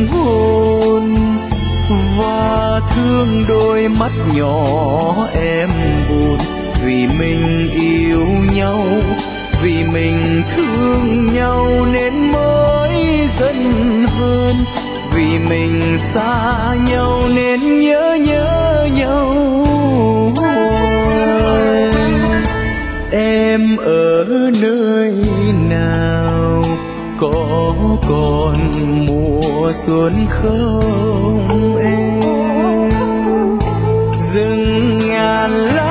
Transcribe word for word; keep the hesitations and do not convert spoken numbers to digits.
hôn và thương đôi mắt nhỏ em buồn. Vì mình yêu nhau, vì mình thương nhau nên mới giận hơn. Vì mình xa nhau nên nhớ nhớ nhau hoài. Em ở nơi nào, có còn mùa xuân không em? Rừng ngàn lá